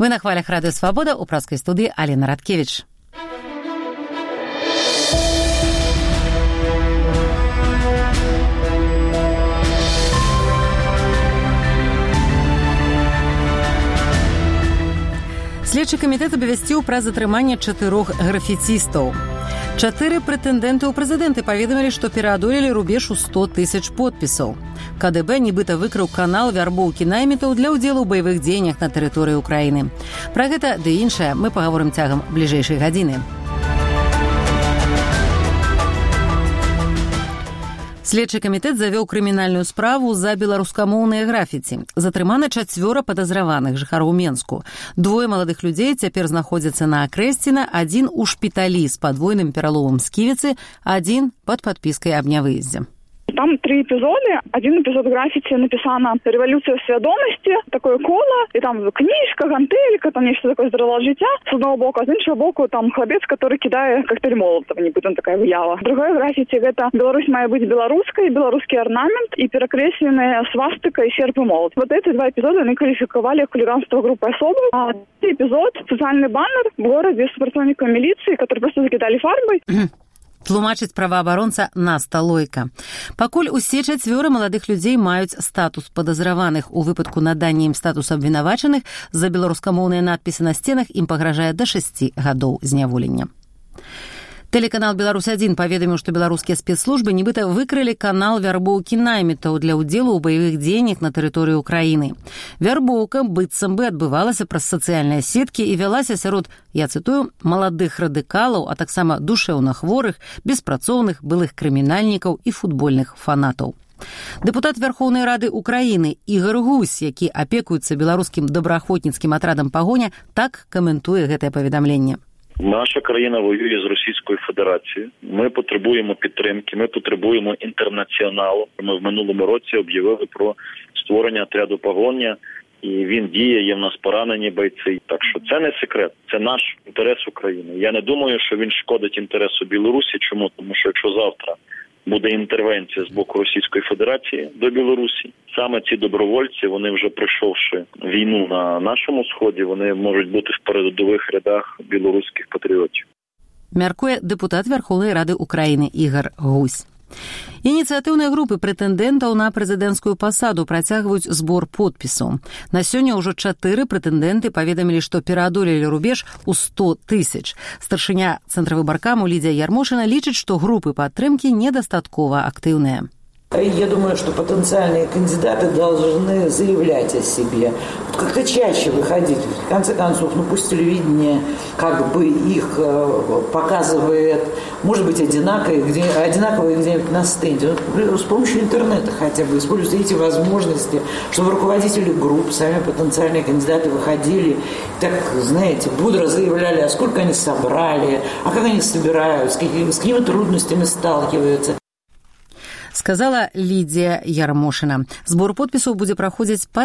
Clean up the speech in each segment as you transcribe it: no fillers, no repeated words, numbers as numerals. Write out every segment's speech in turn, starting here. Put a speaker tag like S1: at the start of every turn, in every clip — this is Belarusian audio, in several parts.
S1: Вы на хвалях Радио Свобода, у пражской студии Алена Радкевич. Следчы камітэт абвясціў пра затрыманне 4 графіцістаў. 4 прэтэндэнты ў прэзідэнты паведамілі, што пераадолелі рубеж у 100 тысяч подпісаў. КДБ нібыта выкрыў канал вярбоўкі наймітаў для ўдзелу ў баявых дзеяннях на тэрыторыі ўкраіны. Пра гэта ды іншае мы пагаворым цягам бліжэйшай гадзіны. Следчы камітэт завёў крымінальную справу за беларускамоўныя графіці. Затрымана 4 падазраваных жыхароў Менску. 2 маладых людзей цяпер знаходзяцца на Акрэсціна, 1 у шпіталі з падвойным пераломам сківіцы, 1 пад падпіскай аб нявыездзе.
S2: Там 3 эпизоды. Один эпизод граффити написано «Революция свідомості», такое коло, и там книжка, гантелька, там нечто такое здорового життя с одного боку, а с іншого боку там хлопец, который кидает коктейль Молотова, нібито така виява. Другое граффити – это «Беларусь має бути белорусской», белорусский орнамент и перекресленная свастика и серп и молот. Вот эти 2 эпизода они квалификовали хулиганство группы особо. А третий эпизод – социальный баннер в городе с сотрудниками милиции, которые просто закидали фарбой.
S1: Тлумачыць праваабаронца Наста Лойка. Пакуль усе 4 маладых людзей маюць статус падазраваных. У выпадку надання ім статусу абвінавачаных за беларускамоўныя надпісы на сценах ім пагражае да 6 гадоў зняволення. Тэлеканал «Беларусь-1» паведаміў, што беларускія спецслужбы нібыта выкрылі канал вярбоўкі наймітаў для ўдзелу ў баявых дзеяннях на тэрыторыі ўкраіны. Вярбоўка быццам бы адбывалася праз сацыяльныя сеткі і вялася сярод, я цытую, маладых радыкалаў, а таксама душэўна хворых, беспрацоўных, былых крымінальнікаў і футбольных фанатаў. Дэпутат Верховнай Рады Украіны Ігар Гусь, які апекуецца беларускім добраахвотніцкім атрадам «Пагоня», так каментуе гэтае паведамленне.
S3: Наша країна воює з Російською Федерацією. Ми потребуємо підтримки, ми потребуємо інтернаціоналу. Ми в минулому році об'явили про створення отряду «Погоня», і він діє, є в нас поранені бойці. Так що це не секрет, це наш інтерес України. Я не думаю, що він шкодить інтересу Білорусі. Чому? Тому що якщо завтра буде інтервенція з боку Російської Федерації до Білорусі, саме ці добровольці, вони вже пройшовши війну на нашому сході, вони можуть бути в передових рядах білоруських патріотів.
S1: Мяркуе дэпутат Верховнай Рады Украіны Ігар Гусь. Ініцыятыўныя групы прэтэндэнтаў на прэзідэнцкую пасаду працягваюць збор подпісаў. На сёння ўжо 4 прэтэндэнты паведамілі, што пераадолелі рубеж у 100 тысяч. Старшыня цэнтравыбаркаму Лідзія Ярмошына лічыць, што групы падтрымкі недастаткова актыўныя.
S4: Я думаю, что потенциальные кандидаты должны заявлять о себе. Вот как-то чаще выходить. В конце концов, пусть телевидение как бы их показывает, может быть, одинаковые где-нибудь на стенде. С помощью интернета хотя бы используйте эти возможности, чтобы руководители групп, сами потенциальные кандидаты выходили, так, знаете, бодро заявляли, а сколько они собрали, а как они собираются, с какими трудностями сталкиваются.
S1: Сказала Лідзія Ярмошына. Збор подпісаў будзе праходзіць па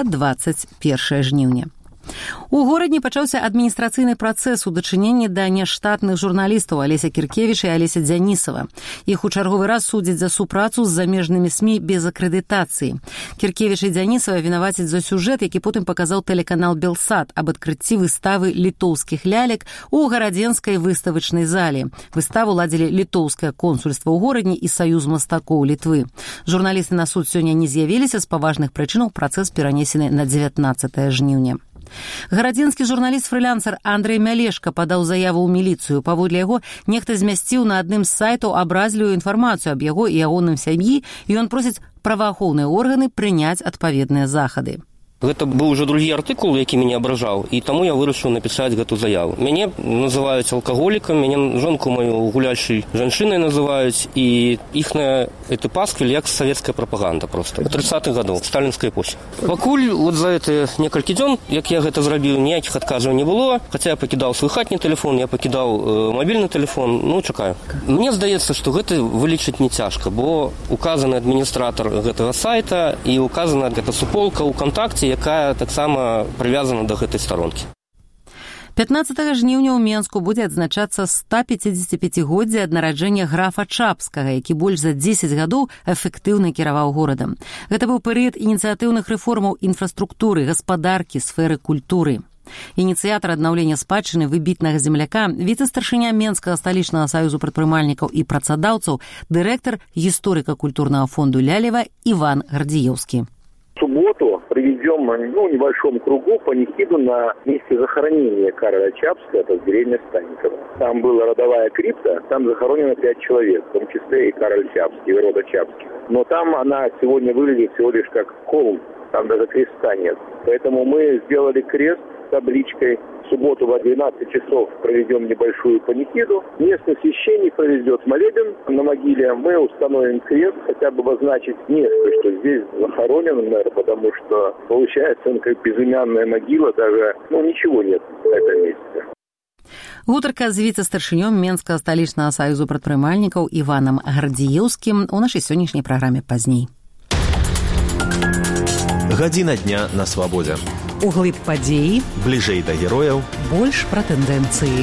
S1: 21 жніўня. У горадні пачаўся адміністрацыйны працэс у дачыненні да няштатных журналістаў Алеся Кіркевіч і Алеся Дзянісава. Іх у чарговы раз судзяць за супрацу з замежнымі СМІ без акрэдытацыі. Кіркевіч і Дзянісава вінавацяць за сюжэт, які потым паказаў тэлеканал «Белсат» аб адкрыцці выставы літоўскіх лялек у гарадзенскай выставачнай зале. Выставу ладзілі літоўскае консульства ў горадні і Саюз мастакоў Літвы. Журналісты на суд сёння не з'явіліся з паважных прычынаў, працэс перанесены на 19 жніўня. Гарадзенскі журналіст-фрылансер Андрэй Мялешка падаў заяву ў міліцыю. Паводле яго, нехта змясціў на адным з сайтаў абразлівую інфармацыю аб яго і ягоным сям'і, і ён просіць праваахоўныя органы прыняць адпаведныя захады.
S5: Гэта быў уже другі артыкул, які мяне абражаў, і таму я вырашыў напісаць гэту заяву. Мяне называюць алкаголікам, мяне жонку маю гуляльшай жанчынай называюць, і іхная пасквіль як савецкая прапаганда проста. 30-х гадоў, сталінскай эпохі. Пакуль за гэтыя некалькі дзён, як я гэта зрабіў, ніякіх адказаў не было, хаця я пакідаў свой хатні тэлефон, я пакідаў мабільны тэлефон, чакаю. Мне здаецца, што гэта вылічыць не цяжка, бо указаны адміністратар гэтага сайта і указана гэта суполка ў кантакце, якая таксама прывязана да гэтай старонкі.
S1: 15 жніўня ў Менску будзе адзначацца 155-годдзе ад нараджэння графа Чапскага, які больш за 10 гадоў эфектыўна кіраваў горадам. Гэта быў перыяд ініцыятыўных рэформаў інфраструктуры, гаспадаркі, сферы культуры. Ініцыятар аднаўлення спадчыны выбітнага земляка, віцэ-старшыня Менскага сталічнага саюзу прадпрымальнікаў і працадаўцаў, дырэктар гісторыка-культурнага фонду Лялева Иван Гордеевский.
S6: В субботу проведем в небольшом кругу панихиду на месте захоронения Кароля Чапского, это деревня Станниково. Там была родовая крипта, там захоронено 5 человек, в том числе и Кароль Чапский, и рода Чапских. Но там она сегодня выглядит всего лишь как холм, там даже креста нет. Поэтому мы сделали крест с табличкой. В субботу в 12 часов проведем небольшую панихиду. Местный священник проведет молебен на могиле. Мы установим крест, хотя бы обозначить место, что здесь захоронен мэр, потому что получается он как безымянная могила, даже ничего нет в этом месте.
S1: Гутарка з віцэ-старшынём Менскага сталічнага саюзу прадпрымальнікаў Іванам Гордеевскім у нашай сённяшняй праграме пазней.
S7: Гадзіна дня на свабодзе.
S1: Углыб падзеі,
S7: бліжэй да герояў,
S1: больш пра тэндэнцыі.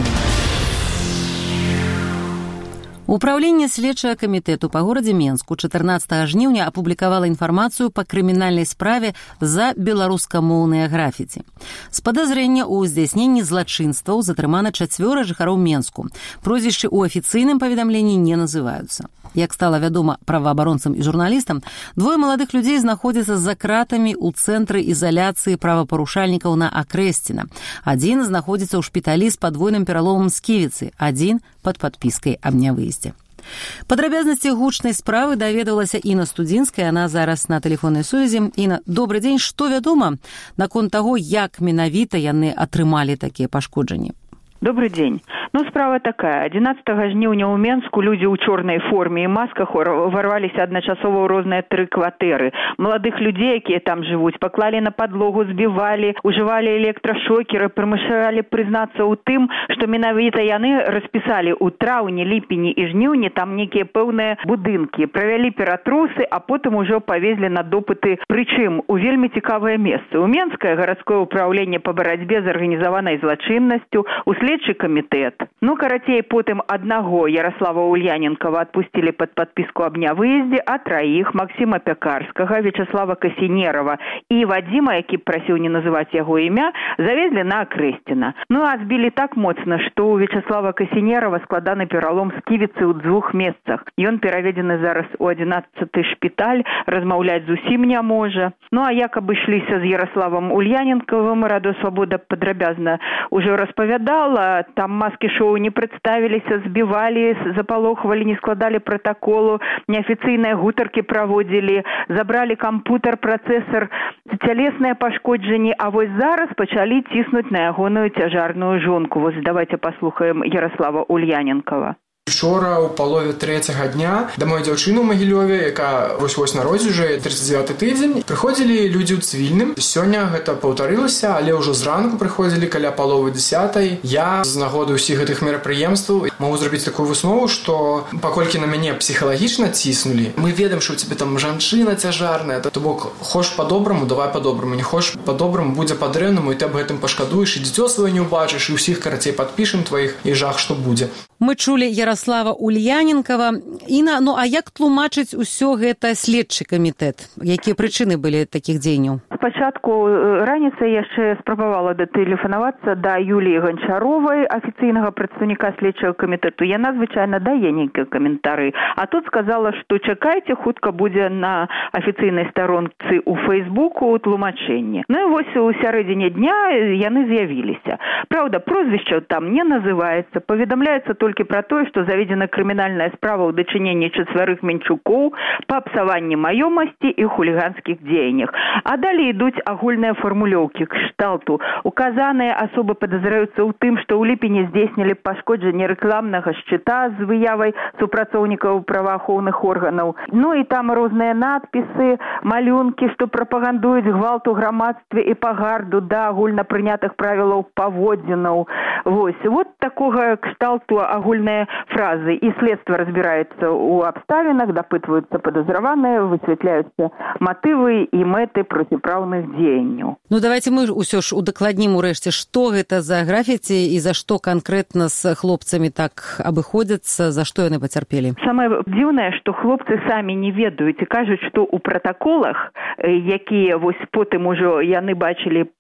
S1: Управленне следчага камітэту па горадзе Менску 14 жніўня апублікавала інфармацыю па крымінальнай справе за беларускамоўныя графіці. З падазрэння ў здзяйсненні злачынстваў затрымана 4 жыхароў Менску. Прозвішчы ў афіцыйным паведамленні не называюцца. Як стала вядома праваабаронцам і журналістам, 2 маладых людзей знаходзяцца за кратамі ў цэнтры ізаляцыі правапарушальнікаў на Акрэсціна. Адзін знаходзіцца ў шпіталі з падвойным пераломам сківіцы, адзін пад падпіскай аб нявыездзе. Падрабязнасці гучнай справы даведалася Інна Студзінская, яна зараз на тэлефоннай сувязі. Інна, добры дзень, што вядома наконт таго, як менавіта яны атрымалі такія пашкоджанні?
S8: Добрый день. Справа такая. 11 жніўня ў Менску людзі ў чорнай форме і масках варваліся адначасова ў розныя 3 кватэры. Маладых людзей, якія там жывуць, паклалі на падлогу, збівалі, ужывалі электрашокеры, прымушалі прызнацца ў тым, што менавіта яны распісалі ў траўні, ліпені і жніўні там нейкія пэўныя будынкі. Правялі ператрусы, а потым ужо павезлі на допыты, прычым у вельмі цікавае месца. У Менскае гарадское ўпраўленне па барацьбе з арганізаванай злачыннасцю, у следчы камітэт. Карацей, потым аднаго Ярослава Ульяненкова адпусцілі пад падпіску аб нявыездзе, а 3 Максіма Пякарскага, Вячаслава Касінерава і Вадзіма, які прасіў не называць яго імя, завезлі на Акрэсціна. А збілі так моцна, што у Вячаслава Касінерава складаны пералом сківіцы ў 2 месцах. Ён пераведзены зараз у 11-й шпіталь, размаўляць зусім не можа. А як абышліся з Ярославам Ульяненковым, Радыё Свабода падрабязна ўжо распавядала, там маски-шоу не прадставіліся, збівалі, запалохвалі, не складалі пратаколу, неафіцыйныя гутаркі праводзілі, забралі кампутер, працэсар, цялесныя пашкоджанні, а вось зараз пачалі ціснуць на ягоную цяжарную жонку. Давайте паслухаем Ярослава Ульяненкова.
S9: Вчора у палове 3-го дня да моей дзяўчыны ў Магілёве, яка вось народзі уже 39-й тыдзень, прыходзілі людзі ў цывільным. Сёння гэта паўтарылася, але ўжо зранку прыходзілі каля паловы 10-й. Я з нагоды ўсіх гэтых мерапрыемстваў магу зрабіць такую выснову, што паколькі на мяне псіхалагічна ціснулі, мы ведаем, што ў цябе там жанчына цяжарная, то бок хош па-добраму, давай па-добраму, не хош па-добраму, будзе па-дрэннаму, і ты аб гэтым пашкадуеш, і дзіцё сваё не ўбачыш, і ўсіх карацей падпішам тваіх і жах, што будзе.
S1: Мы чулі Ярослава Ульяненкова. Інна, а як тлумачыць усё гэта следчы камітэт? Якія прычыны былі такіх дзеянняў?
S8: Спачатку раніцай яшчэ спрабавала датэлефанавацца да Юліі Ганчаровай, афіцыйнага прадстаўніка следчага камітэту. Яна звычайна дае нейкія каментары. А тут сказала, што чакайце, хутка будзе на афіцыйнай старонцы ў Фейсбуку тлумачэнне. І вось у сярэдзіне дня яны з'явіліся. Праўда, прозвішча там не называецца, паведамляецца толькі пра тое, што заведзена крымінальная справа ў дачыненні 4 менчукоў па псаванні маёмасці і хуліганскіх дзеяннях. А далей ідуць агульныя фармулёўкі кшталту. Указаныя асобы падазраюцца ў тым, што ў ліпені здзейснілі пашкоджанне рэкламнага шчыта з выявай супрацоўнікаў праваахоўных органаў. І там розныя надпісы, малюнкі, што прапагандуюць гвалт у грамадстве і пагарду да агульнапрынятых правілаў паводзінаў. Вот такога кшталту агульныя фразы. І следства разбіраецца ў абставінах, дапытваюцца падазраваныя, высвятляюцца матывы і мэты проціпраўных дзеянняў.
S1: Давайте мы ўсё ж удакладнім урэшце, што гэта за графіці і за што канкрэтна з хлопцамі так абыходзяцца, за што яны пацярпелі?
S8: Самае дзіўнае, што хлопцы самі не ведаюць і кажуць, што ў пратаколах, якія потым ужо яны бачылі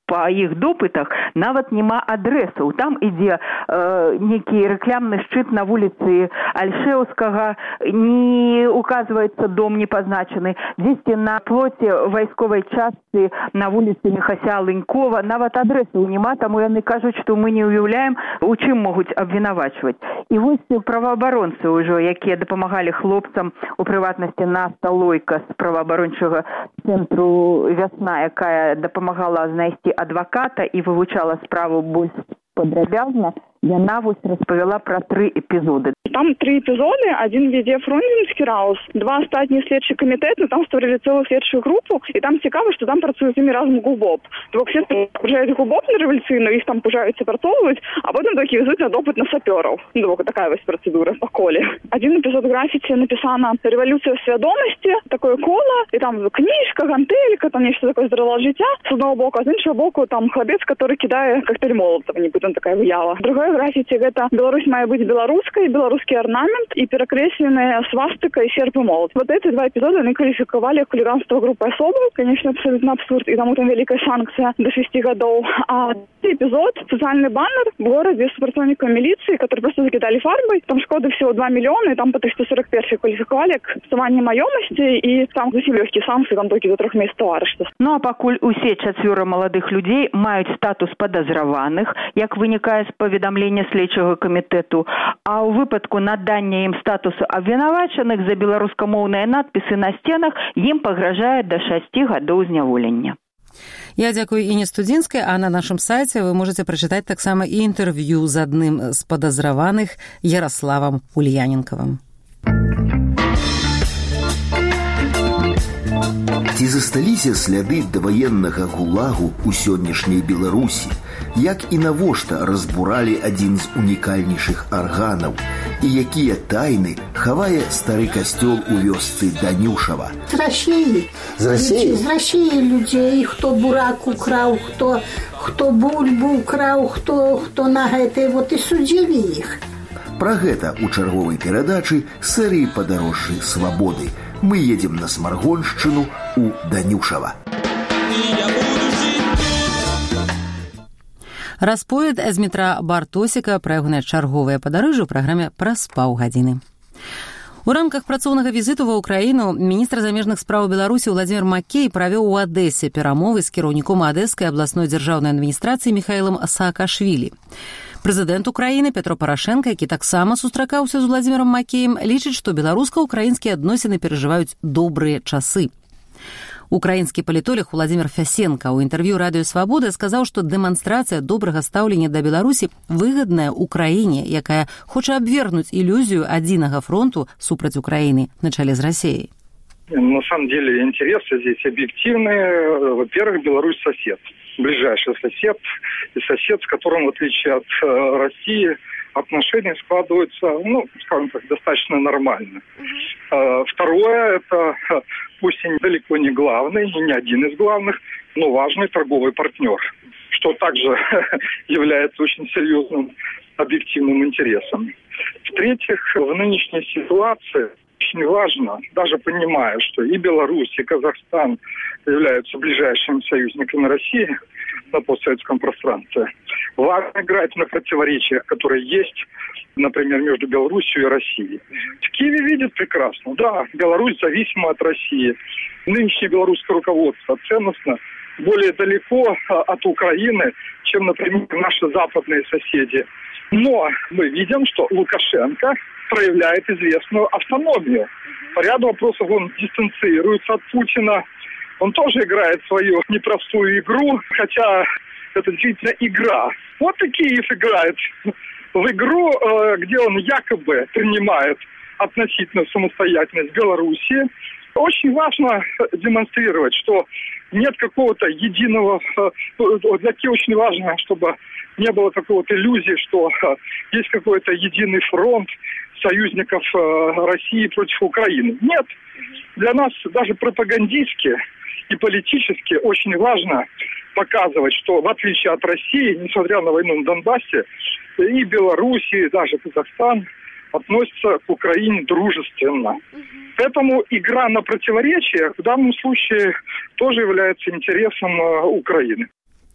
S8: Па іх допытах нават няма адрэсаў. Там ідзе некі рэкламны шчыт на вуліцы Альшеўскага, не указваецца дом не пазначаны. Дзесьці на плоце вайсковай частцы на вуліцы Міхася Лынькова нават адрэсаў няма, таму яны кажуць, што мы не ўяўляем, у чым могуць абвінавачваць. І вось праваабаронцы ўжо, якія дапамагалі хлопцам, у прыватнасці Наста Лойка з праваабарончага цэнтру «Вясна», якая дапамагала знайсці адваката і вывучала справу больш падрабязна, яна вось распавяла пра 3 эпізоды.
S2: Там 3 эпизоды. Один везде Фрунзенский раус, 2 остатние следчие комитеты, там створили целую следчую группу, и там цікаво, что там працують ими разом ГУБОП. Тобто все приезжают ГУБОП на революційну, их там пужаються, працовывают, а потом таки везут на допыт на саперов. Ну, только такая вот процедура по коле. Один эпизод граффити написано «Революция свідомості», такое коло, и там книжка, гантелька, там нечто такое здорового життя, с одного боку, а с іншого боку там хлопец, который кидает коктейль Молотова, не будем такая выява. Другое граффити, это «Беларусь має бути белорусской», белорусский орнамент и перекресленная свастика и серп и молот. Вот эти 2 эпизода они квалификовали хулиганство группы особо, конечно, абсолютно абсурд, и тому там великая санкция до 6 годов. А эпизод – социальный баннер в городе с сотрудниками милиции, которые просто закидали фарбой. Там шкоды всего 2 миллиона, и там по 341 квалификовали к псуванию маемости, и там зовсім легкие санкции, там только до 3 месяцев арешту.
S8: Ну а пакуль усе 4 маладых людей маюць статус падазраваных, як вынікае з паведамлення следчага камітэту, а ў выпадку надання ім статусу абвінавачаных за беларускамоўныя надпісы на сценах ім пагражае да 6 гадоў зняволення.
S1: Я дзякую Іне Студзінскай, а на нашым сайце вы можаце прачытаць таксама і інтэрв'ю з адным з падазраваных Ярославам Ульяненкавым.
S10: Ці засталіся сляды даваеннага гулагу ў сённяшняй Беларусі? Як і навошта разбуралі адзін з унікальнейшых арганаў? І якія тайны хавае стары касцёл у вёсцы Данюшава?
S11: З Расіі.
S10: З Расіі?
S11: З Расіі людзей, хто бурак украў, хто бульбу украў, хто на гэтай, вот і судзілі іх.
S10: Пра гэта ў чарговай перадачы серыі «Падарожжы свабоды». Мы едем на Смаргоншчыну у Данюшава.
S1: Расповед з Дмітра Бартосіка пра ягонае чарговае падарожжа ў праграме «Праз паўгадзіны». У рамках працоўнага візіту ва ўкраіну міністр замежных спраў Беларусі Владзімір Макей правёў у Адэсе перамовы з кіраўніком Адэскай абласной дзяржаўнай адміністрацыі Міхаілам Саакашвілі. Прэзідэнт Украіны Петро Парашенка, які таксама сустракаўся з Владзімірам Макеем, лічыць, што беларуска-украінскія адносіны перажываюць добрыя часы. Украінскі палітолог Владзімір Фясенка ў інтэрв'ю «Радыё Свабода» сказаў, што дэманстрацыя добрага стаўлення да Беларусі выгадная Украіне, якая хоча абвергнуць ілюзію адзінага фронту супраць Украіны на чале з Расіяй.
S12: На самом деле интересы здесь объективные. Во-первых, Беларусь сосед. Ближайший сосед, и сосед, с которым, в отличие от России, отношения складываются, скажем так, достаточно нормально. Второе, это пусть и далеко не главный, и не один из главных, но важный торговый партнер, что также является очень серьезным объективным интересом. В-третьих, в нынешней ситуации очень важно, даже понимая, что и Беларусь, и Казахстан являются ближайшими союзниками России на постсоветском пространстве, важно играть на противоречиях, которые есть, например, между Беларусью и Россией. В Киеве видят прекрасно, да, Беларусь зависима от России. Нынешнее белорусское руководство ценностно более далеко от Украины, чем, например, наши западные соседи. Но мы видим, что Лукашенко проявляет известную автономию. По ряду вопросов он дистанцируется от Путина. Он тоже играет свою непростую игру, хотя это действительно игра. Вот и Киев играет в игру, где он якобы принимает относительную самостоятельность Белоруссии. Очень важно демонстрировать, что нет какого-то единого... Для Киева очень важно, чтобы не было какого-то иллюзии, что есть какой-то единый фронт союзников России против Украины. Нет. Для нас даже пропагандистски и политически очень важно показывать, что в отличие от России, несмотря на войну на Донбассе, и Беларусь, и даже Казахстан относятся к Украине дружественно. Поэтому игра на противоречиях в данном случае тоже является интересом Украины.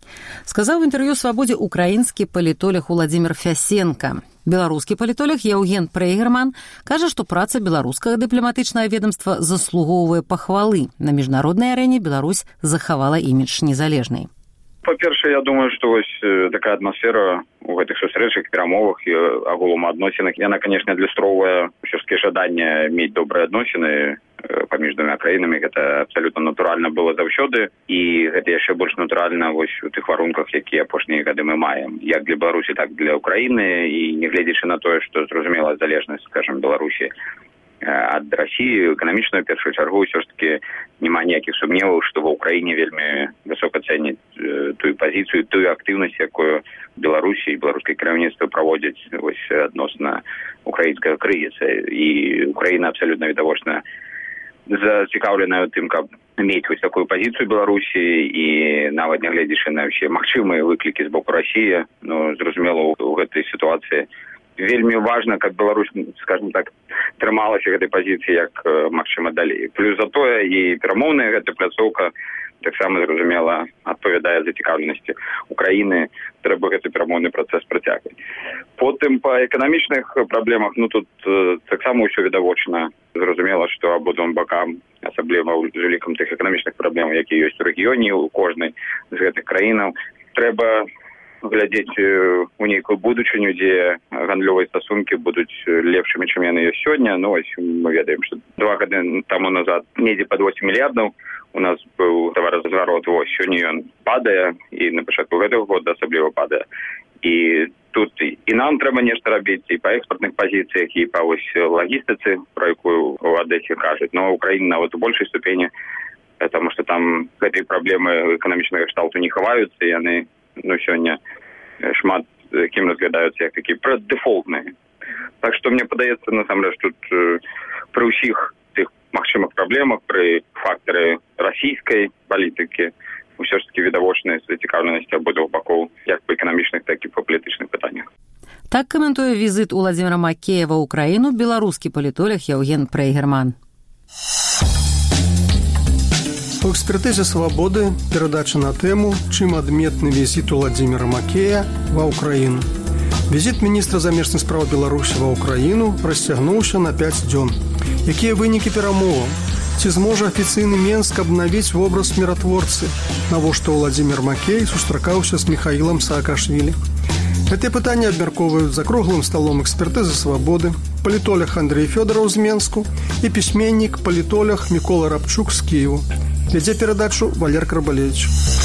S1: Сказаў у інтэрв'ю «Свабодзе» украінскі палітолог Уладзімір Фясенка. Беларускі палітолог Яўген Прейгерман кажа, што праца беларускага дыпламатычнага ведомства заслугоўвае пахвалы. На міжнароднай арэне Беларусь захавала імідж незалежнай.
S13: Па-першае, я думаю, што вось такая атмасфера у гэтых сустрэчах, перамовах і агулам адносінах, яна, канешне, адлюстроўвае ўсё-такі жаданне мець добрыя адносіны паміж двумя краінамі. Гэта абсалютна натуральна было заўсёды, і гэта яшчэ больш натуральна вось у тых варунках, якія апошнія гады мы маем, як для Беларусі, так і для Украіны, і нягледзячы на тое, што зразумела залежнасць, скажам, Беларусі ад Расіі эканамічную першую чаргу, ўсё ж такі няма ніякіх сумневаў, што ва Ўкраіне вельмі высока цэняць тую пазіцыю, тую актыўнасць, якую Беларусі і беларускае кіраўніцтва праводзяць вось адносна украінскага крызіса. І Украіна абсалютна відавочна зацікаўленая ў тым, каб мець вось такую пазіцыю Беларусі, і нават нягледзячы на ўсе магчымыя выклікі з боку Расіі, ну, зразумела, у гэтай сітуацыі вельмі важна, каб Беларусь, скажем так, трымалася гэтай пазіцыі як магчыма далей. Плюс за тое і перамоўная гэта пляцоўка таксама, зразумела, адпавядае зацікаўленасці Украіны, трэба гэты перамоўны працэс працягваць. Потым па эканамічных праблемах, ну тут таксама ўсё відавочна. Зразумела, што абодвум бакам, асабліва ў лікам тых эканамічных праблем, якія ёсць у рэгіёне, у кожнай з гэтых краінаў, трэба глядзець у нейкую будучыню, дзе гандлёвыя стасункі будуць лепшымі, чым яны ёсць сёння. Ну, вось мы ведаем, што 2 гады таму назад недзе пад 8 мільярдаў у нас быў таваразгарод, вось сёння ён падае, і на пачатку гэтага года асабліва падае. І тут і нам трэба нешта рабіць і па экспартных пазіцыях, і па вось лагістыцы, пра якую у Адэсе кажуць, но Украіна нават у большай ступені, таму што там гэтыя праблемы эканамічнага кшталту не хаваюцца, і яны сёння шмат кім разглядаюцца як такія прэддэфолтныя. Так што мне падаецца, насамрэч, тут пры ўсіх тых магчымых праблемах, пры фактары расійскай палітыкі ўсё ж такі відавочная зацікаўленасць абодвух бакоў як па эканамічных, так і па палітычных пытаннях.
S1: Так каментуе візіт Уладзіміра Макея ва ўкраіну беларускі палітолог Яўген Прейгерман.
S14: У экспертызе «Свабоды» перадача на тэму «Чым адметны візіт Уладзіміра Макея ва ўкраіну». Візіт міністра замежных спраў Беларусі ва ўкраіну расцягнуўся на 5 дзён. Якія вынікі перамоваў? Ці зможа афіцыйны Менск абнавіць вобраз міратворцы? Навошта Уладзімір Макей сустракаўся з Міхаілам Саакашвілі? Гэтыя пытанні абмяркоўваюць за круглым сталом экспертызы «Свабоды» палітолог Андрэй Фёдараў з Менску і пісьменнік палітолог Мікола Рабчук з Кіеву. Вядзе перадачу Валер Крабалевіч.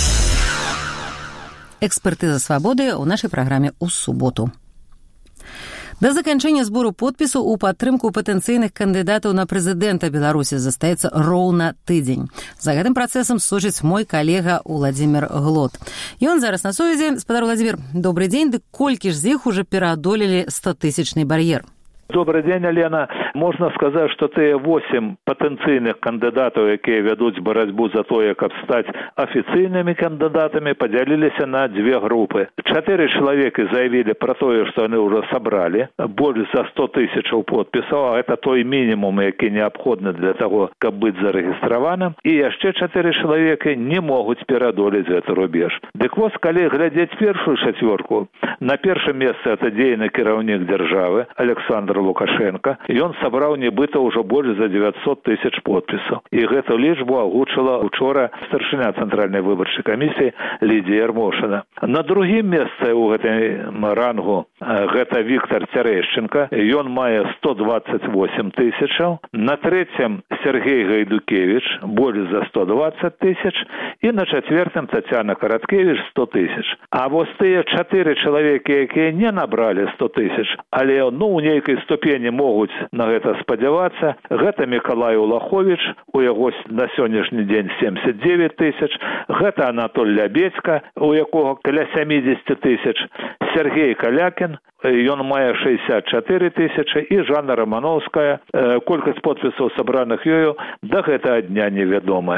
S1: Экспертыза «Свабоды» ў нашай праграме ў суботу. Да заканчэння збору подпісаў у падтрымку патэнцыйных кандыдатаў на прэзідэнта Беларусі застаецца роўна тыдзень. За гэтым працэсам сочыць мой калега Уладзімір Глот. Ён зараз на сувязі. Спадар Уладзімір, добрый дзень. Дык колькі ж з іх ужо пераадолелі 100-тысячны бар'ер?
S15: Добрый дзень, Алена. Можна сказаць, што тыя 8 патэнцыйных кандыдатаў, якія вядуць барацьбу за тое, каб стаць афіцыйнымі кандыдатамі, падзяліліся на 2 групы. 4 чалавекі заявілі пра тое, што яны ўжо сабралі больш за 100 тысячаў подпісаў, а гэта той мінімум, які неабходны для таго, каб быць зарэгістраваным, і яшчэ 4 чалавекі не могуць пераадолець гэты рубеж. Дык вось, калі глядзець першую чацвёрку, на першым месцы это дзейны кіраўнік дзяржавы Александр Лукашенко. Ён сабраў нібыта ўжо больш за 900 тысяч подпісаў. І гэту лічбу агучыла учора старшыня Цэнтральнай выбарчай камісіі Лідія Ярмошына. На другім месцы ў гэтай рангу гэта Віктор Цярэшченка. Ён мае 128 тысячаў. На трэцім Сергей Гайдукевич, больш за 120 тысяч. І на чацвертым Тацяна Караткевич 100 тысяч. А вось тыя 4 чалавекі, якія не набралі 100 тысяч, але у нейкай ступені могуць на гэта спадзявацца. Гэта Мікалай Улаховіч, у яго на сённяшні дзень 79 тысяч. Гэта Анатоль Лябедзька, у якога каля 70 тысяч. Сергей Калякін, ён мае 64 тысячы. І Жанна Романовская, колькасць подпісаў сабраных ёю да гэтага дня невядомая.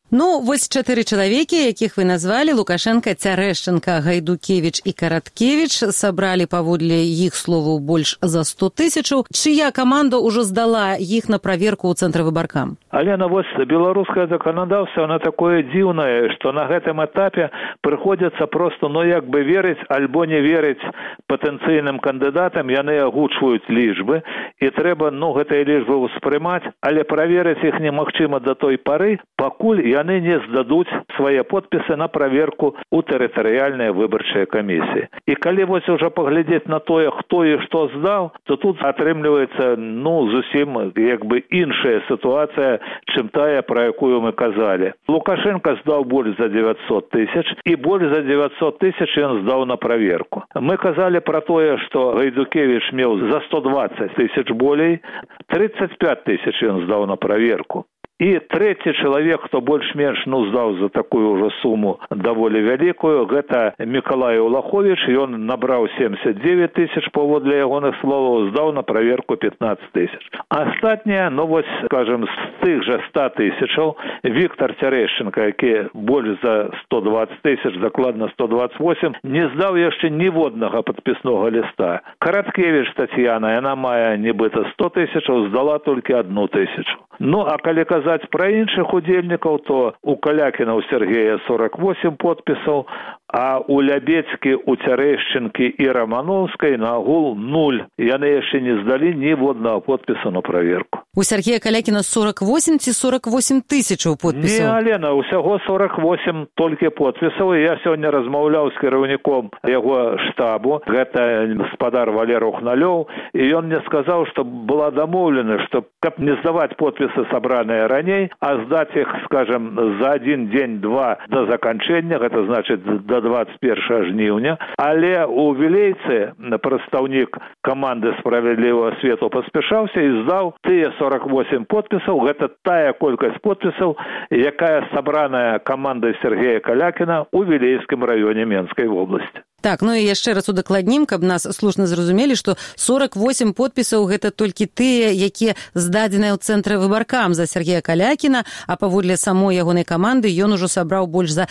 S1: Ну, вось 4 чалавекі, якіх вы назвалі, Лукашенко, Цярэшчанка, Гайдукевіч і Караткевіч, сабралі паводле іх словаў больш за 100 тысячаў. Чыя каманда ўжо здала іх на праверку ў Цэнтравыбаркам?
S15: Алена, вось беларускае заканадаўства, оно такое дзіўнае, што на гэтым этапе прыходзіцца проста, як бы верыць альбо не верыць патэнцыйным кандыдатам, яны агучваюць лічбы, і трэба, гэтыя лічбы ўспрымаць, але праверыць іх немагчыма да той пары, пакуль яны не здадуць свае подпісы на праверку ў тэрытарыяльныя выбарчыя камісіі. І калі вось ужо паглядзець на тое, хто і што здаў, то тут атрымліваецца, зусім як бы іншая сітуацыя, чым тая, пра якую мы казалі. Лукашенко здаў больш за 900 тысяч, і больш за 900 тысяч ён здаў на праверку. Мы казалі пра тое, што Гайдукевіч меў за 120 тысяч болей, 35 тысяч ён здаў на праверку. І трэці чалавек, хто больш-менш здаў за такую ўжо суму даволі вялікую, гэта Мікалай Улаховіч, ён набраў 79 тысяч паводле ягоных словаў, здаў на праверку 15 тысяч. Астатнія, скажем, з тых жа 100 тысячаў, Віктор Цярэшчанка, які больш за 120 тысяч, дакладна 128, не здаў яшчэ ніводнага падпіснога ліста. Караткевіч Тацьяна, яна мае нібыта 100 тысячаў, здала толькі 1 тысячу. А калі казаць пра іншых удзельнікаў, то у Калякіна у Сергея 48 подпісаў, а у Лябецкі, у Цярэшчанкі і Рамановскай нагул 0. Яны яшчэ не здалі ніводнага подпісу на праверку.
S1: У Сергея Калякіна 48 ці 48 тысячаў подпісаў?
S15: Не, Алена, усяго 48 толькі подпісаў. Я сёння размаўляў з кіраўніком яго штабу, гэта гаспадар Валер Ухналёў, і ён мне сказаў, што была дамоўлена, што каб не здаваць подпісы сабраныя раней, а здаць іх, скажем, за один дзень-два да заканчэння, гэта значыць да 21 жніўня, але у Вілейцы прадстаўнік каманды «Справядлівага свету» паспяшаўся і здаў тыя 48 подпісаў. Гэта тая колькасць подпісаў, якая сабраная камандай Сергея Калякіна ў Вілейскім раёне Менскай вобласці.
S1: Так, і яшчэ раз удакладнім, каб нас слушна зразумелі, што 48 подпісаў гэта толькі тыя, якія здадзеныя ў Цэнтравыбаркам за Сергея Калякіна, а паводле самой ягонай каманды ён ужо сабраў больш за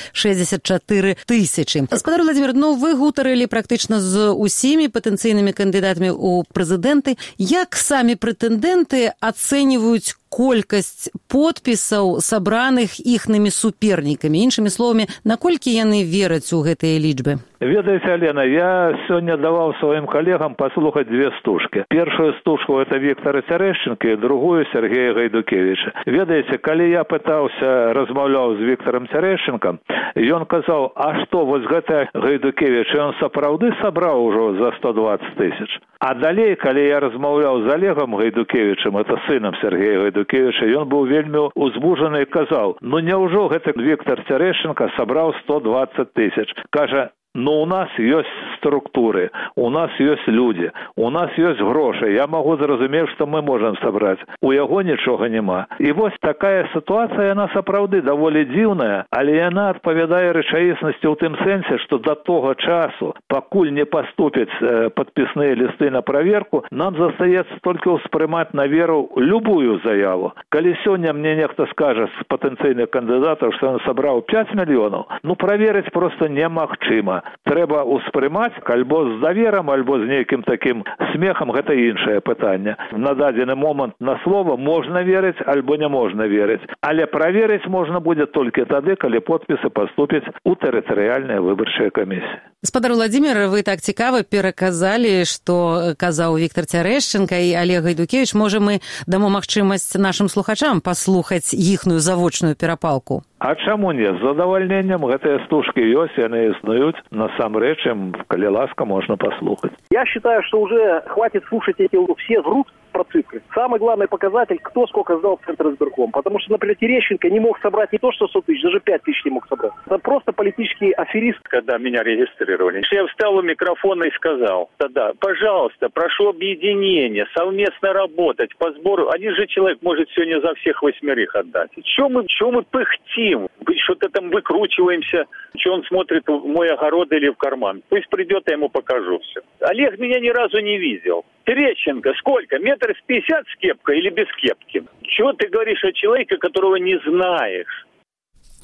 S1: 64 тысячы. Гаспадар Владзімір, вы гутарылі практычна з усімі патэнцыйнымі кандыдатамі ў прэзідэнты. Як самі прэтэндэнты ацэньваюць колькасць подпісаў, сабраных іхнымі супернікамі? Іншымі словамі, наколькі яны вераць у гэтыя лічбы?
S15: Ведаеце, Алена, я сёння даваў сваім калегам паслухаць 2 стужкі. Першую стужку это Віктора Цярэшчанка і другую Сергея Гайдукевіча. Ведаеце, калі я размаўляў з Віктором Цярэшчанкам, ён казаў, а што, вось гэта Гайдукевіч, ён сапраўды сабраў ужо за 120 тысяч. А далей, калі я размаўляў з Олегом Гайдукевічем, это сынам Сергея Гайдукевіча, ён быў вельмі узбуджаны і казаў, няўжо гэта Віктор Цярэшчанка сабраў 120 тысяч? Кажа, у нас ёсць структуры, у нас ёсць людзі, у нас ёсць грошы. Я магу зразумець, што мы можам сабраць. У яго нічога няма. І вось такая сітуацыя, яна сапраўды даволі дзіўная, але яна адпавядае рэчаіснасці ў тым сэнсе, што да того часу, пакуль не паступяць падпісныя лісты на праверку, нам застаецца толькі ўспрымаць на веру любую заяву. Калі сёння мне нехта скажа з патэнцыйных кандыдатаў, што ён сабраў 5 мільёнаў, праверыць проста немагчыма. Трэба ўспрымаць альбо з даверам, альбо з нейкім такім смехам, гэта іншае пытанне. На дадзены момант на слова можна верыць, альбо не можна верыць. Але праверыць можна будзе толькі тады, калі подпісы паступяць у тэрытарыяльныя выбарчыя камісіі.
S1: Гаспадар Владзімір, вы так цікава пераказалі, што казаў Віктор Цярэшчанка і Олег Гайдукевіч. Можа, мы дамо магчымасць нашым слухачам паслухаць іхную завочную перапалку?
S15: А чаму не? З задавальненнем гэтыя стужкі ёсць, яны існуюць. Насамрэч, калі ласка, можно послушать.
S16: Я считаю, что уже хватит слушать эти все врут про цифры. Самый главный показатель, кто сколько сдал в Центризбирком. Потому что, например, Терещенко не мог собрать не то, что 100 тысяч, даже 5 тысяч не мог собрать. Это просто политический аферист.
S3: Когда меня регистрировали, я встал у микрофона и сказал, тогда, пожалуйста, прошу объединения, совместно работать по сбору. Один же человек может сегодня за всех 8 отдать. Чего мы пыхтим? Что-то там выкручиваемся. Что он смотрит в мой огород или в карман? Пусть придет, я ему покажу все. Олег меня ни разу не видел. Терещенко сколько? 1,50 метра с кепкой или без кепки? Чего ты говоришь о человеке, которого не знаешь?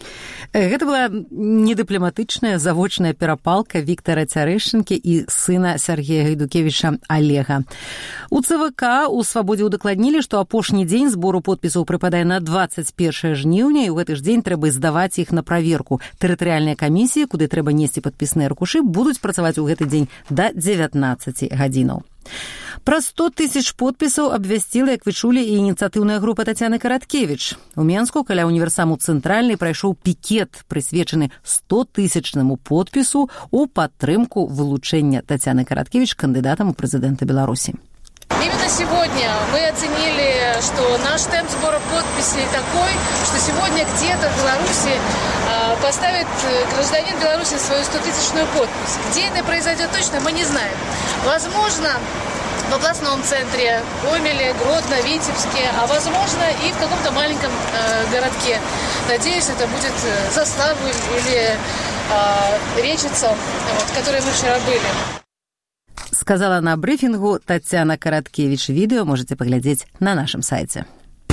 S1: Гэта была недыпламатычная завочная перапалка Віктара Цярэшчынкі і сына Сергея Гайдукевіча Олега. У ЦВК у «Свабодзе» удакладнілі, што апошні дзень збору подпісаў прыпадае на 21 жніўня, і ў гэты ж дзень трэба здаваць іх на праверку. Тэрытарыяльныя камісіі, куды трэба несці падпісныя аркушы, будуць працаваць у гэты дзень да 19 гадзінаў. Пра 100 000 подпісаў абвясціла, як вы чулі, і ініцыятыўная група Тацяны Караткевіч. У Менску каля універсаму «Цэнтральны» прайшоў пікет, прысвечаны 100-000 подпісу у падтрымку вылучэння Тацяны Караткевіч кандыдатам у прэзідэнта Беларусі.
S17: Именно сегодня мы оценили, что наш темп сбора подписей такой, что сегодня где-то в Беларуси поставит гражданин Беларуси свою 100-000 подпись. Где это произойдет точно, мы не знаем. Возможно, в областном центре, Гомеле, Гродно, Витебске, а возможно и в каком-то маленьком городке. Надеюсь, это будет Заславль или Речица, в которой мы вчера были.
S1: Сказала на брифингу Тацяна Караткевич. Відео можете паглядзець на нашым сайце.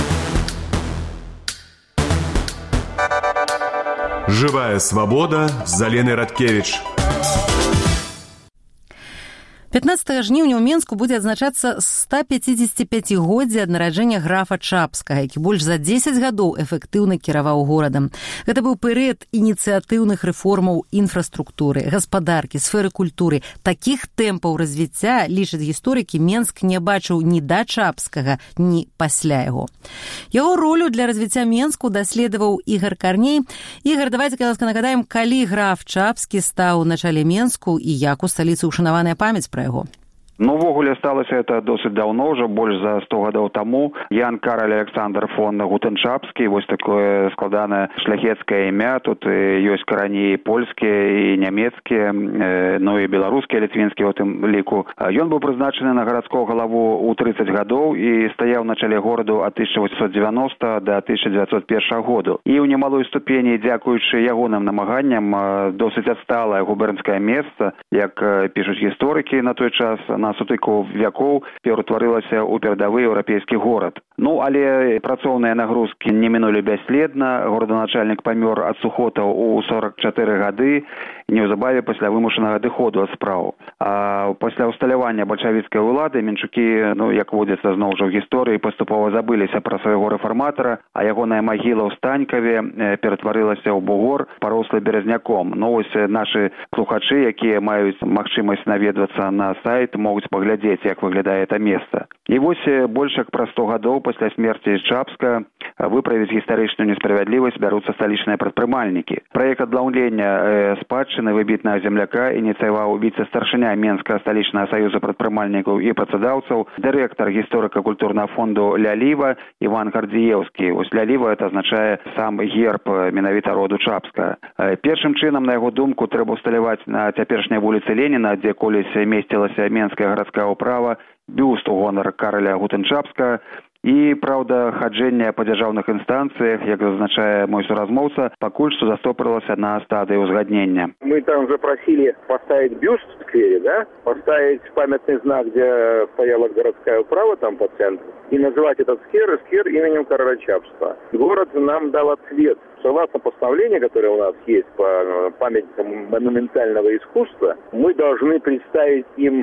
S18: Живая свобода з Аленай Радкевіч.
S1: 15 жніўня ў Менску будзе адзначацца 155-годдзе ад нараджэння графа Чапскага, які больш за 10 гадоў эфектыўна кіраваў горадам. Гэта быў перыяд ініцыятыўных рэформаў інфраструктуры, гаспадаркі, сферы культуры. Такіх тэмпаў развіцця, лічаць гісторыкі, Менск не бачыў ні да Чапскага, ні пасля яго. Яго ролю для развіцця Менску даследаваў Ігар Карней. Ігар, давайте, ласка, нагадаем, калі граф Чапскі стаў на чале Менску і як у сталіцы ушанаваная памяць пра яго?
S19: Ну, увогуле, сталося это досыць даўно, ўжо больш за 100 гадоў таму. Ян Караль Александр фон Гутеншапскі, вось такое складанае шляхецкае імя. Тут ёсць карані польскія і нямецкія, ну і беларускія, літвінскія ў тым ліку. Ён быў прызначаны на гарадского галаву ў 30 гадоў і стаяў на чале гораду ад 1890 до 1901 году. І ў немалой ступені, дзякуючы ягоным намаганням, досыць адсталае губернскае месца, як пішуць гісторыкі на той час, на сутыку вякоў пераўтварылася ў перадавы еўрапейскі горад. Ну, але працоўныя нагрузкі не мінулі бясследна. Гораданачальнік памёр ад сухотаў у 44 гады, неўзабаве пасля вымушанага адыходу ад спраў. А пасля ўсталявання бальшавіцкай улады менчукі, ну, як водзіцца зноў жа ў гісторыі, паступова забыліся пра свайго рэфарматара, а ягоная магіла ў Станькаве ператварылася ў бугор, парослы беразняком. Ну, вось нашы слухачы, якія маюць магчымасць наведвацца на сайт, могуць паглядзець, як выглядае это месца. І вось больш як пра 100 гадоў пасля смерці Чапска выправіць гістарычную несправядлівасць бяруцца сталічныя прадпрымальнікі. Праект адлаўлення спадчыны выбітнага земляка ініцыяваў віцэ-старшыня Менскага сталічнага саюза прадпрымальнікаў і працадаўцаў, дырэктар гісторыка-культурнага фонду Ляліва Іван Гардзіеўскі. Вось Ляліва это азначае сам герб менавіта роду Чапска. Першым чынам, на яго думку, трэба ўсталяваць на цяперашняй вуліцы Леніна, дзе колісь месцілася Менская гарадская ўправа, бюст у гонар Караля Гутеншапскага. І, праўда, хаджэнне па дзяржаўных інстанцыях, як зазначае мой суразмоўца, пакуль што застопарылася на стадыі ўзгаднення.
S6: Мы там запросили поставить бюст в сквере, да? Поставить памятный знак, где стояла городская управа там по центру, и называть этот сквер именем Караля Чапского. Город нам дал ответ. Согласно постановлению, которое у нас есть по памятникам монументального искусства, мы должны представить им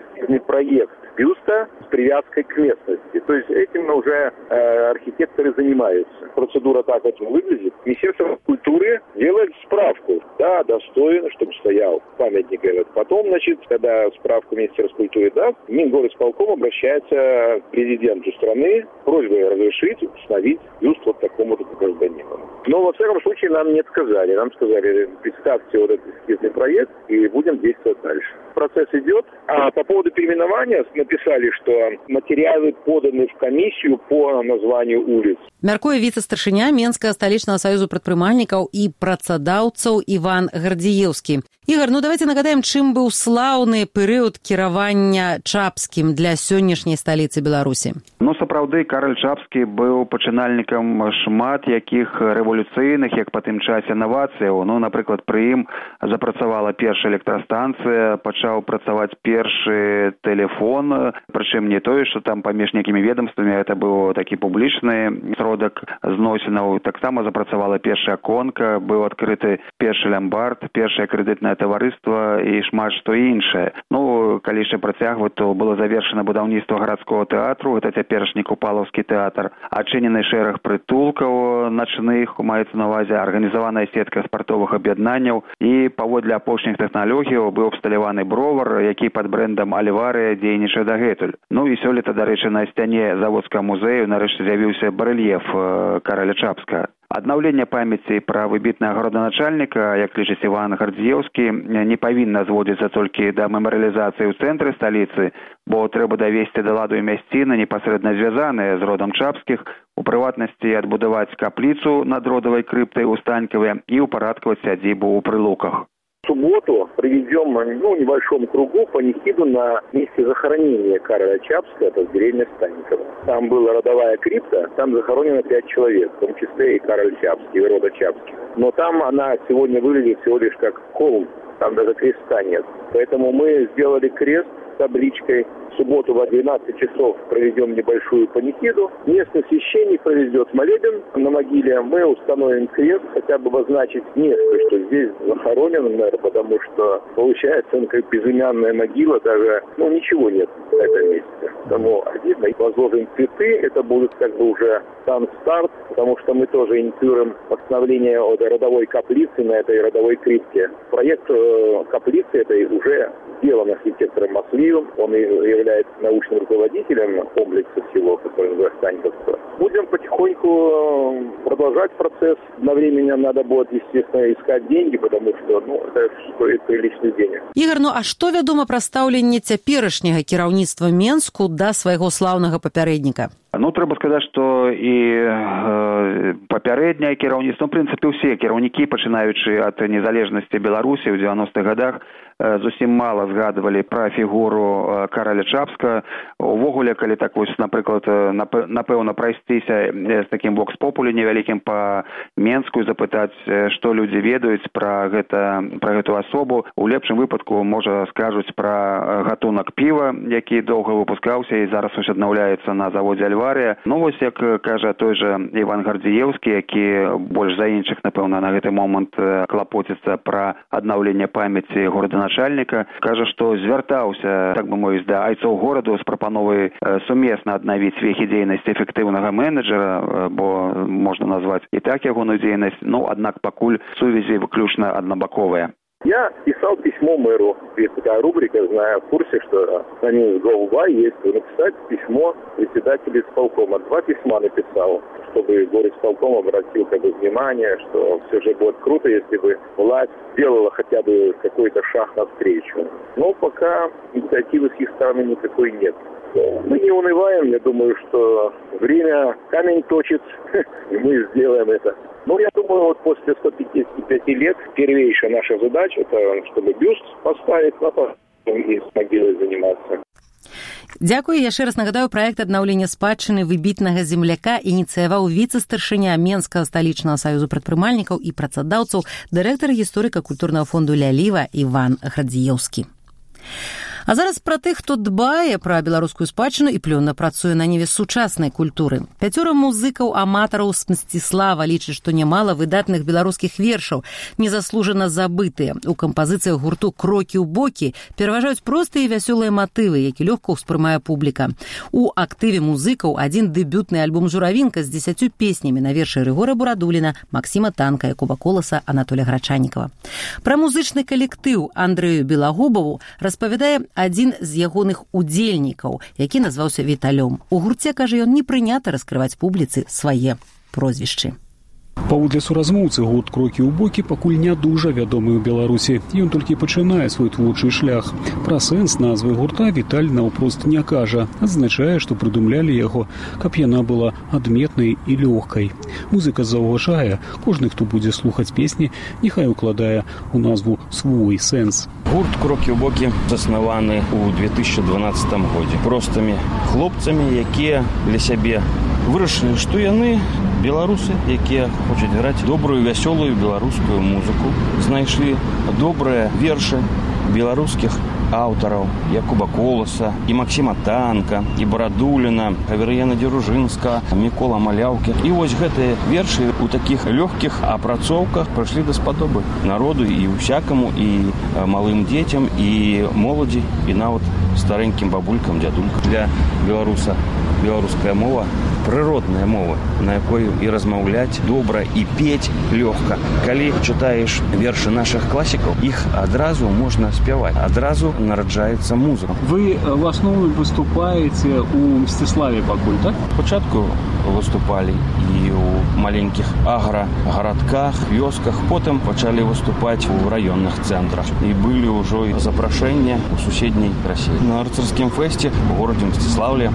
S6: проект бюста с привязкой к местности. То есть этим уже архитекторы занимаются. Процедура так вот выглядит. Министерство культуры делает справку. Да, достоин, чтобы стоял памятник этот. Потом, значит, когда справку Министерство культуры даст, Мингорисполком обращается к президенту страны просьбой разрешить установить бюст вот такому-то гражданину. Но, во всяком случае, нам не отказали. Нам сказали, представьте вот этот эскизный проект и будем действовать дальше. Процесс идет. А по поводу переименования написали, что материалы поданы в комиссию по названию улиц.
S1: Мяркуе віцэ-старшыня Менскага сталічнага саюзу прадпрымальнікаў і працадаўцаў Іван Іван Гардзіеўскі. Ігор, давайте нагадаем, чым быў слаўны перыяд кіравання Чапскім для сённяшняй сталіцы Беларусі.
S19: Сапраўды, Караль Чапскі быў пачынальнікам шмат якіх рэвалюцыйных, як па тым часе, інавацыяў. Напрыклад, пры ім запрацавала першая электрастанцыя, пачаў працаваць першы тэлефон, прычым не тое, што там паміж нейкімі ведомствамі, гэта быў такі публічны сродак зносінаў. Таксама запрацавала першая конка, быў адкрыты першы лямбард, першае крэдытнае таварыства і шмат што іншае. Калі яшчэ працягваць, то было завершана будаўніцтва гарадскога тэатру, гэта цяперашні Купалаўскі тэатр, адчынены шэраг прытулкаў начных, маецца на ўвазе арганізаваная сетка спартовых аб'яднанняў і паводле апошніх тэхналогіяў быў абсталяваны бровар, які пад брэндам Альварыя дзейнічае дагэтуль. І сёлета, дарэчы, на сцяне заводскага музею нарэшце з'явіўся барэльеф Караля Чапскага. Аднаўленне памяці пра выбітнага гароданачальніка, як лічыць Іван Гардзіеўскі, не павінна зводзіцца толькі да мемарыялізацыі ў цэнтры сталіцы, бо трэба давесці да ладу і мясціны, непасрэдна звязаныя з родам Чапскіх, у прыватнасці адбудаваць капліцу над родавай крыптай у Станькаве і упарадкаваць сядзібу ў Прылуках.
S6: В субботу проведем в небольшом кругу панихиду на месте захоронения Кароля Чапского, это деревня Станниково. Там была родовая крипта, там захоронено 5 человек, в том числе и Кароль Чапский, и рода Чапских. Но там она сегодня выглядит всего лишь как холм, там даже креста нет. Поэтому мы сделали крест с табличкой. В субботу в 12 часов проведем небольшую панихиду. Местный священник проведет молебен на могиле. Мы установим крест, хотя бы обозначить место, что здесь захоронено, наверное, потому что получается как безымянная могила, даже ничего нет на этом месте. Поэтому обидно. Возложим цветы, это будет как бы уже сам старт, потому что мы тоже инициируем восстановление родовой каплицы на этой родовой крипте. Проект каплицы этой уже сделан архитектором Маслиевым, он является научным руководителем комплекса всего, который называется Станьковского. Будем потихоньку продолжать процесс. Одновременно надо будет, естественно, искать деньги, потому что это стоит приличных денег.
S1: Ігор, а што вядома пра стаўленне цяперашняга кіраўніцтва Менску да свайго слаўнага папярэдніка?
S19: Трэба сказаць, што і папярэдняе кіраўніцтва, в прынцыпе, усе кіраўнікі, пачынаючы ад незалежнасці Беларусі ў 90-х годах, зусім мала згадвалі пра фігуру Караля Чапскага. Увогуле, калі так вось, напрыклад, напэўна, прайсціся з такім вокс-популі невялікім па Менску і запытаць, што людзі ведаюць пра гэту асобу, у лепшым выпадку, можа, скажуць пра гатунак піва, які доўга выпускаўся і зараз ось аднаўляецца на заводзе Альварыя. Вось, як кажа той жа Іван Гардзіеўскі, які больш за іншых, напэўна, на гэты момант клапоціцца пра аднаўленне памяці гораданачальніка, кажа, што звяртаўся, так бы мовіць, да айцоў гораду з прапановай сумесна аднавіць вехі дзейнасці эфектыўнага менеджера, бо можна назваць і так ягоную дзейнасць, аднак пакуль сувязі выключна аднабаковыя.
S6: Я писал письмо мэру. Есть такая рубрика, знаю, в курсе, что на ней голова есть. Написать письмо председателю исполкома. 2 письма написал, чтобы горисполком обратил внимание, что все же будет круто, если бы власть сделала хотя бы какой-то шаг навстречу. Но пока инициативы с их стороны никакой нет. Мы не унываем, я думаю, что время камень точит, и мы сделаем это. Я думаю, после 155 лет первейшая наша задача, это чтобы бюст поставить, а потом и с могилой заниматься.
S1: Дзякую. Яшчэ раз нагадаю, праект аднаўлення спадчыны выбітнага земляка ініцыяваў віцэ-старшыня Менскага сталічнага саюзу прадпрымальнікаў і працадаўцаў, дырэктар гісторыка-культурнага фонду Ляліва Іван Гардзіеўскі. А зараз пра тых, хто дбае пра беларускую спадчыну і плённа працуе на ніве сучаснай культуры. 5 музыкаў-аматараў з Мсціслава лічаць, што нямала выдатных беларускіх вершаў незаслужана забытыя. У кампазіцыях гурту «Крокі ў бокі» пераважаюць простыя і вясёлыя матывы, які лёгка ўспрымае публіка. У актыве музыкаў адзін дэбютны альбом «Журавінка» з 10 песнямі на вершы Рыгора Бурадуліна, Максіма Танка, Якуба Коласа, Анатолія Грачанікава. Пра музычны калектыў Андрэю Белагубаву распавядае адзін з ягоных удзельнікаў, які назваўся Віталём. У гурце, кажа ён, не прынята раскрываць публіцы свае прозвішчы.
S20: Паводле суразмоўцы, гурт «Крокі ў бокі» пакуль не дужа вядомы ў Беларусі. Ён толькі пачынае свой творчы шлях. Пра сэнс назвы гурта Віталь наўпрост не кажа. Адзначае, што прыдумлялі яго, каб яна была адметнай і лёгкай. Музыка заўважае, кожны, хто будзе слухаць песні, няхай укладае ў назву свой сэнс.
S21: Гурт «Крокі ў бокі» заснаваны ў 2012 годзе простымі хлопцамі, якія для сябе вырашылі, што яны беларусы, якія хочуць граць добрую, вясёлую беларускую музыку, знайшлі добрыя вершы беларускіх аўтараў Якуба Коласа, і Максіма Танка, і Барадуліна, Авер'яна Дзеружынска, Мікола Маляўкі. І вось гэтыя вершы ў такіх лёгкіх апрацоўках прыйшлі даспадобы народу і усякаму, і малым дзецям, і моладзі, і нават старэнькім бабулькам, дзядулькам. Для беларуса беларуская мова прыродная мова, на якой і размаўляць добра, і пець лёгка. Калі чытаеш вершы нашых класікаў, іх адразу можна спяваць, адразу нараджаецца музыка.
S20: Вы в асноўным выступаеце ў Мсціславе пакуль, так?
S21: Спачатку выступалі і ў маленькіх аграгарадках, вёсках, потым пачалі выступаць у раённых цэнтрах. І былі ўжо запрашэнні ў суседняй Расіі. На рыцарскім фэсце у горадзе Мсціслаўле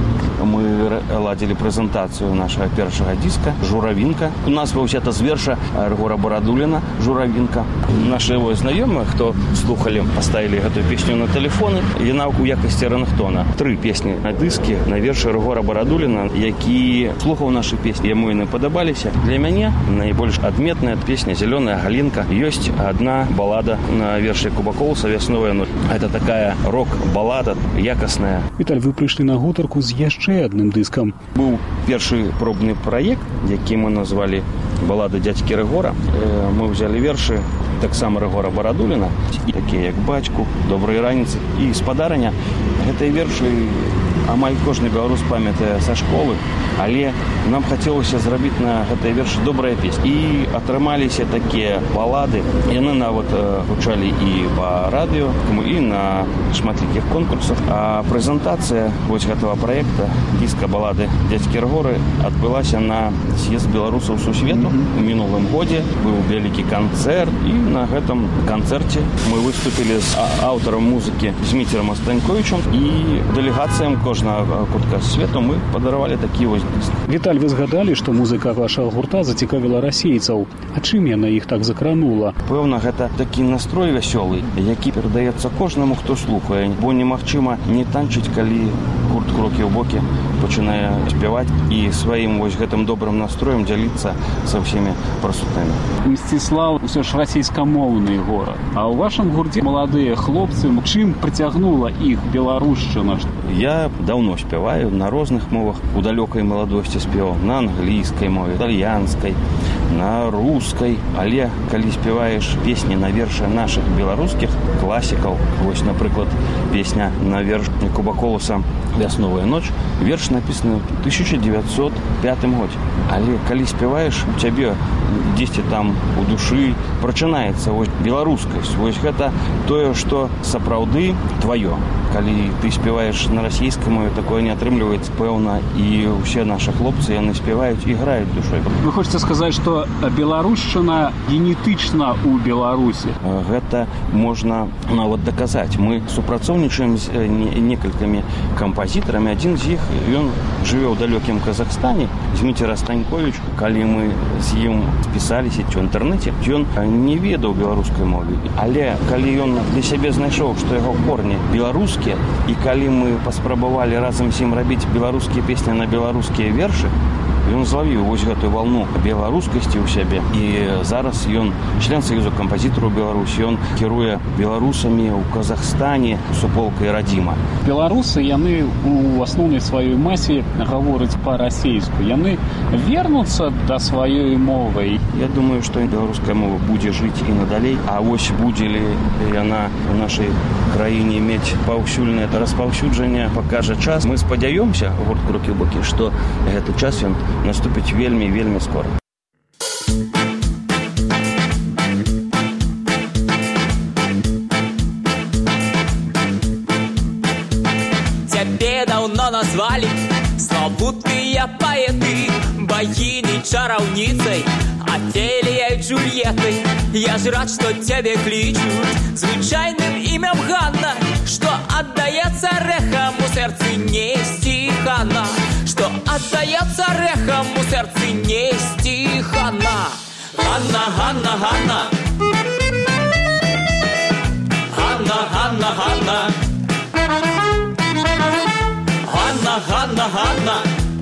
S21: мы ладзілі прэзентацыю нашага першага диска «Журавінка». У нас взята з верша Рыгора Барадуліна «Журавінка». Нашы знаёмыя, хто слухалі, паставілі гэтую песню на тэлефоны, яна ў якасці рынгтона. 3 песні на дыскі на вершы Рыгора Барадуліна, які слухаў нашы песні. Яму яны падабаліся. Для мяне найбольш адметная песня «Зелёная галінка». Ёсць адна балада на вершы Якуба Коласа «Вясновая ноч». Это такая рок-балада, якасная.
S20: Віталь, вы прыйшлі на гутарку з яшчэ адным дыскам.
S21: Быў першы пробны праект, які мы назвалі «Балады дзядзькі Рыгора». Мы ўзялі вершы таксама Рыгора Барадуліна, такія як «Бацьку», «Добрай раніцы» і «Спадарыня». Гэтыя вершы амаль кожны беларус памятае са школы, але нам хацелася зрабіць на гэтыя вершы добрыя песні. І атрымаліся такія балады. Яны нават гучалі і па радыё, і на шматлікіх конкурсах. А прэзентацыя вось гэтага праекта диска «Балады дзядзькі Рыгоры» адбылася на з'езд беларусаў сусвету. У мінулым годзе быў вялікі канцэрт, і на гэтым канцэрце мы выступілі з аўтарам музыкі Зміцерам Астаньковічам і дэлегацыям кожнага кутка свету мы падаравалі такі вось дыск.
S20: Віталь, вы згадалі, што музыка вашага гурта зацікавіла расейцаў. А чым яна іх так закранула?
S21: Пэўна, гэта такі настрой вясёлы, які перадаецца кожнаму, хто слухае. Бо немагчыма не танчыць, калі гурт «Крокі ў бокі» пачынае спяваць і сваім вось гэтым добрым настроем дзяліцца са ўсімі прысутнымі.
S20: Мсціслаў усё ж расійскамоўны горад. А ў вашым гурце маладыя хлопцы, чым прыцягнула іх беларушчына?
S21: Я даўно спяваю на розных мовах. У далёкай маладосці спеваў на англійскай мове, італьянскай, на рускай. Але калі спяваеш песні на вершы нашых беларускіх класікаў, вось, напрыклад, песня на верш Якуба Коласа «Вясновая ноч», верш напісаны ў 1905 годзе. Але калі спяваеш, у цябе дзесьці там у душы прачынаецца вось беларускасць. Вось гэта тое, што сапраўды тваё. Калі ты спяваеш на расійскай мове, такое не атрымліваецца. Пэўна, і ўсе нашы хлопцы, яны спяваюць і граюць душой.
S20: Вы хочаце сказаць, што беларушчына генетычна ў Беларусі?
S21: Гэта можна нават даказаць. Мы супрацоўнічаем з некалькімі кампазітарамі. Адзін з іх, ён жыве ў далёкім Казахстане, Зміцер Астаньковіч. Калі мы з ім спісаліся ці ў інтэрнэце, ён не ведаў беларускай мовы. Але калі ён для сябе знайшоў, што яго корні беларускія, і калі мы паспрабавалі разам з ім рабіць беларускія песні на беларускія вершы, ён злавіў вось гэтую валну беларускасці ў сябе. І зараз ён член Саюза кампазітараў Беларусі, ён кіруе беларусамі ў Казахстане суполкай «Радзіма».
S20: Беларусы, яны у асноўнай сваёй масе гавораць па-расейску. Яны вернуцца да сваёй мовы.
S21: Я думаю, што беларуская мова будзе жыць і надалей. А вось будзе ли яна ў нашай краіне мець паўсюльнае распаўсюджанне, пакажа час. Мы спадзяёмся, гурт «Крокі ў бокі», што гэты час ён наступіць вельмі скора.
S22: Цябе даўно назвалі славутыя паэты, багіні
S4: чараўніцай, Офелией, Джульеттой. Я ж рад, что тебе кличут звычайным имем Ганна, что отдается рехом у сердца нестихана, что отдается рехом у сердца нестихана. Ганна, Ганна, Ганна, Ганна, Ганна, Ганна, Ганна, Ганна, Ганна,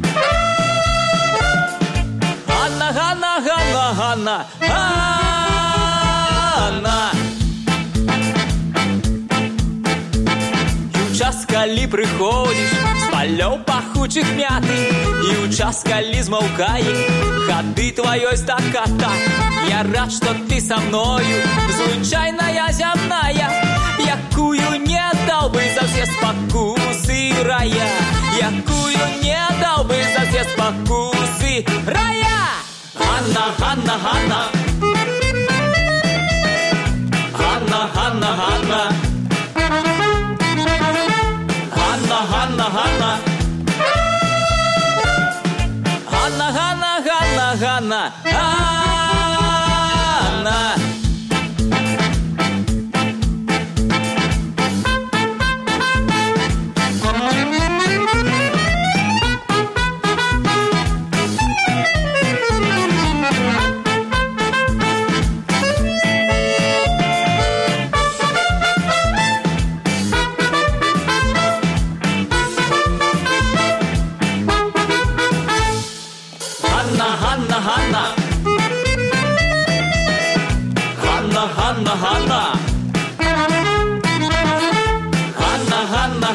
S4: Ганна, Ганна, Ганна, Ганна, Ганна. І у час, калі прыходзіш з палёў пахучых мяты, і у час, калі змаўкае хады тваёй стаката, я рад, што ты са мною, звычайная зямная, якую не даў бы за все спакусы рая, якую не даў бы за все спакусы рая. Ганна, Ганна, Ганна, Ганна, Ганна, Ганна, Ганна, Ганна, Ганна, Ганна, Ганна, Ганна, Ганна, Ганна.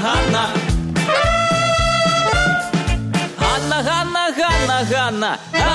S4: Ганна, Ганна,